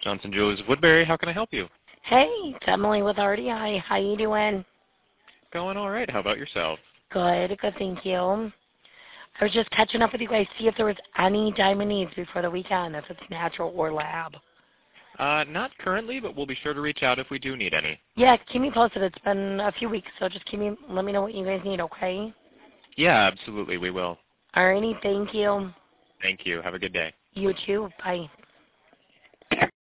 Johnson Jewelers of Woodbury. How can I help you? Hey, it's Emily with RDI. How you doing? Going all right. How about yourself? Good, thank you. I was just catching up with you guys, see if there was any diamond needs before the weekend, if it's natural or lab. Not currently, but we'll be sure to reach out if we do need any. Yeah, keep me posted. It's been a few weeks, so just let me know what you guys need, okay? Yeah, absolutely. We will. Alrighty, thank you. Thank you. Have a good day. You too. Bye.